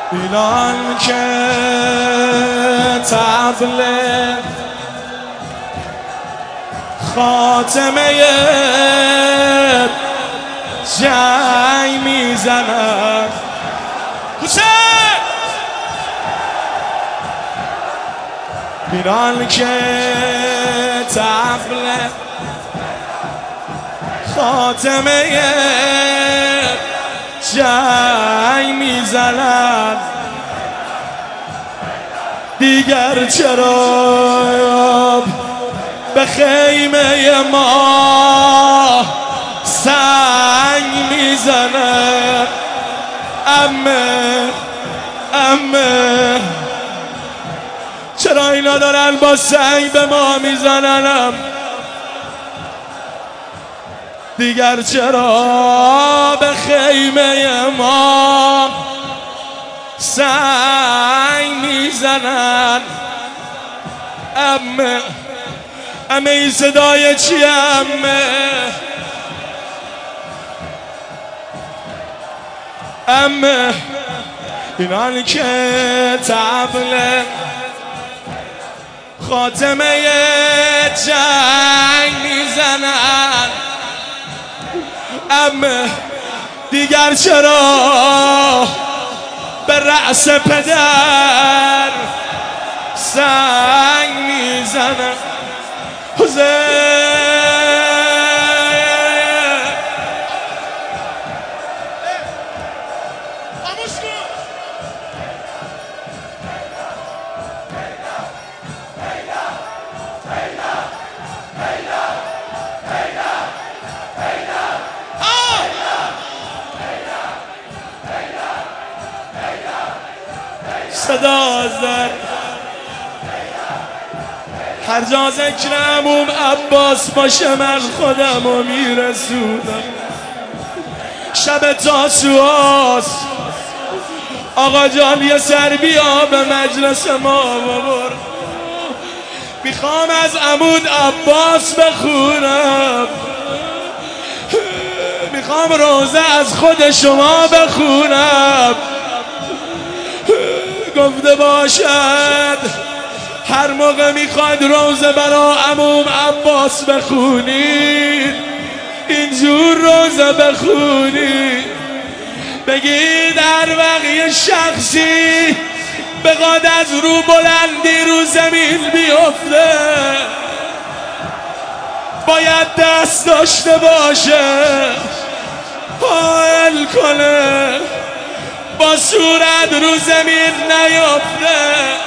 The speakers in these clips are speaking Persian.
اینان که طبل خاتمه جنگ میزند. حسین اینان که طبل خاتمه جنگ میزند، دیگر چرا به خیمه ما سنگ میزند؟ امه چرا اینا دارن با سنگ به ما میزنن؟ دیگر چرا به خیمه ما سنگ میزنن؟ امه این صدای چیه؟ امه اینان که طبل خاتمه جنگ میزنن، امه دیگر چرا به رأس پدر سنگ میزنن؟ حسین صدا زد هر جا ذکر عموم عباس باشه من خودم رو میرسونم. شب تاسوعاست آقا جان یه سر بیا به مجلس ما ببر، میخوام از عمود عباس بخونم، میخوام روزه از خود شما بخونم. گفته باشد هر موقع میخواید روزه برا عموم عباس بخونید اینجور روزه بخونید، بگید هر وقت یه شخصی بخواد از رو بلندی رو زمین بیفته باید دست داشته باشه پایل کنه با صورت رو زمین نیفته.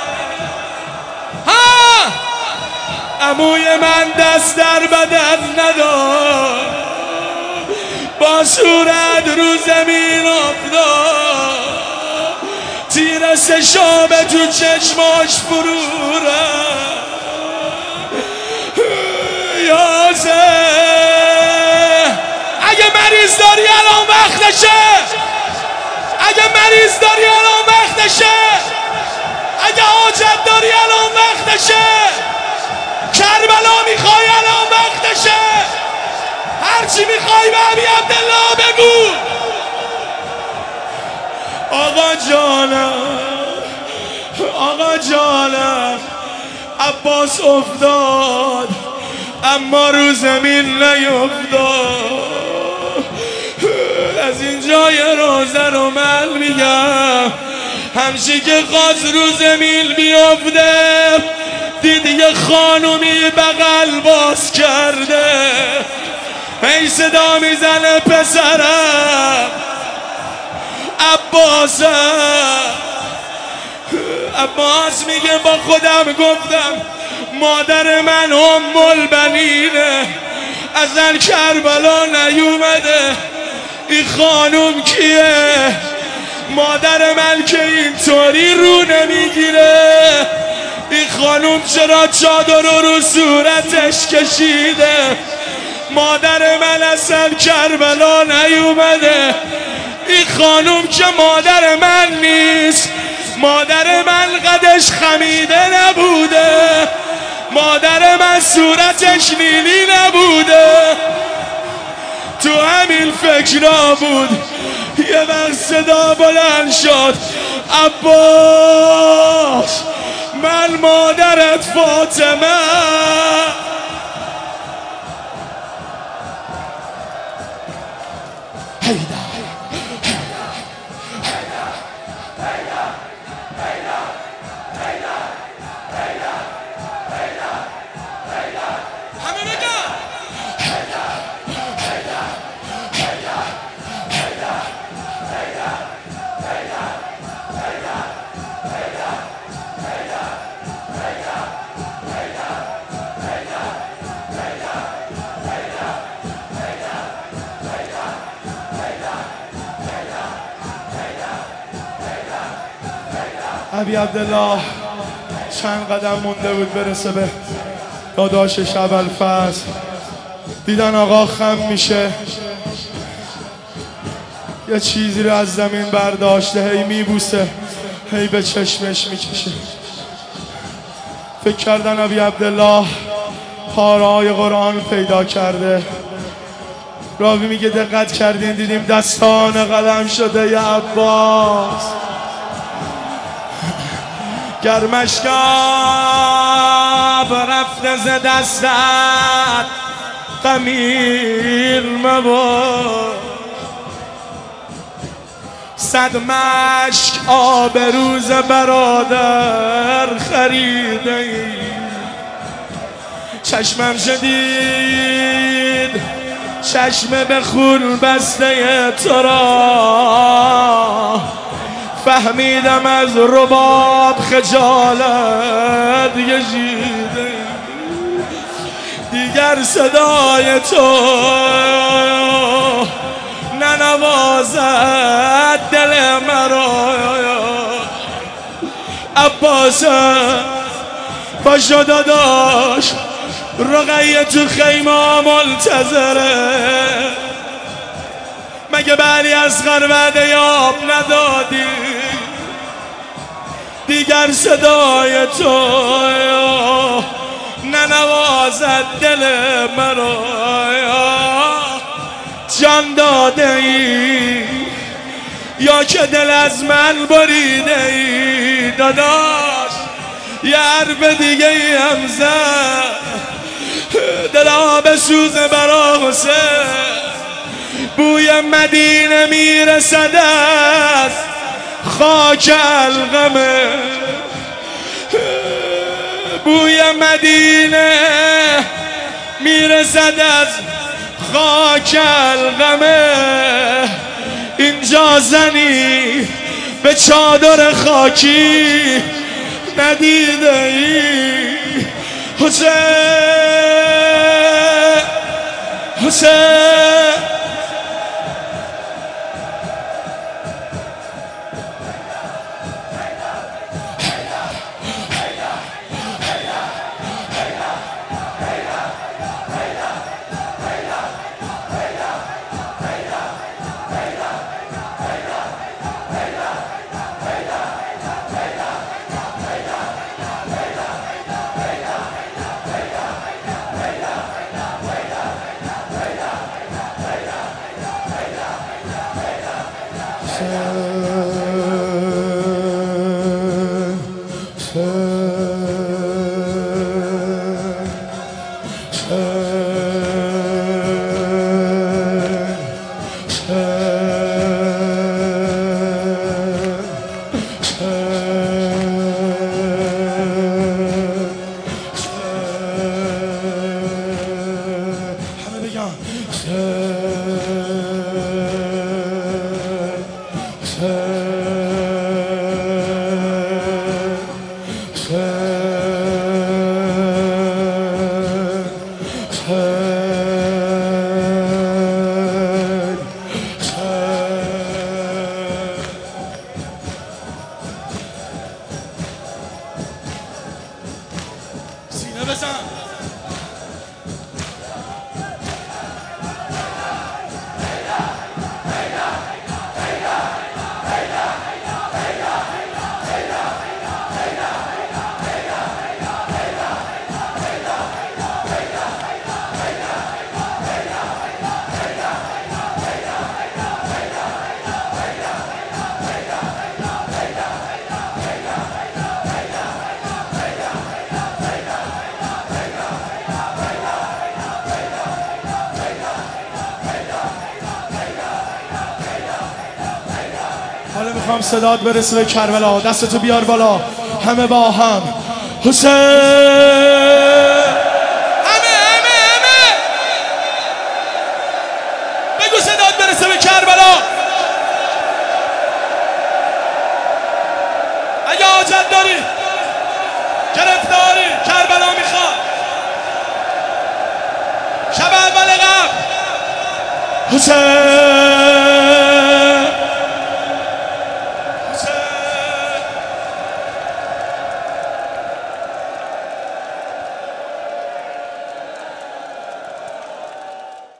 ها عموی من دست در بدن ندار با صورت رو زمین افتاد، تیر سشابه تو چشماش فرو رفت. یازه اگه مریض داری الان وقتشه، اگه مریض داری الان وقتشه، اگه حاجت داری الان وقتشه، کربلا میخوای الان وقتشه، هرچی میخوای به ابی عبدالله بگو. آقا جانم عباس افتاد اما رو زمین نیفتاد. از اینجای روزه رو من میگم همشه که خواست رو زمین بیافته دید یه خانومی بغل باز کرده، هی صدا میزنه پسرم عباس میگه با خودم گفتم مادر من البنینه ازن کربلا نیومده، این خانوم کیه؟ مادر من که اینطوری رو نمیگیره، این خانوم چرا چادر رو صورتش کشیده؟ مادر من اصلا کربلا نیومده، این خانوم که مادر من نیست، مادر من قدش خمیده نبوده، مادر من صورتش نیلی نبوده. تو همین فکرها بود یه وقت صدا بلند شد عباس من مادرت فاطمه. ابی عبدالله چند قدم مونده بود برسه به داداشش ابوالفضل. دیدن آقا خم میشه، یه چیزی رو از زمین برداشته، هی میبوسه، هی به چشمش میکشه. فکر کردن ابی عبدالله پاره‌های قرآن پیدا کرده. راوی میگه دقت کردین دیدیم دستان قلم شده یا عباس. گرمشکاب رفته ز دستت خمیر مباد، صد مشک آب روز برادر خریده ای. چشمم شدید چشم به خون بسته تو را، فهمیدم از رباب خجالت کشیده. دیگر صدای تو ننوازد دل مرا. عباس پاشو داداش، رقیه تو خیمه منتظره. مگه بلی اصغر وعده یاب ندادی؟ دیگر صدای تو ننوازد دل مرا. جان داده ای یا که دل از من بریده ای؟ داداش یه حرف دیگه ای هم زد، دلا بسوزه برا حسین. بوی مدینه میرسد از خاک القمه، بوی مدینه میرسد از خاک القمه. اینجا زنی به چادر خاکی ندیده ای؟ حسین حسین همه بگم حالا میخوام صدات برسه به کربلا، دستتو بیار بالا همه با هم. حسین همه بگو صدات برسه به کربلا. اگه حاجت داری گرفتاری کربلا میخواد شب اول قبل. حسین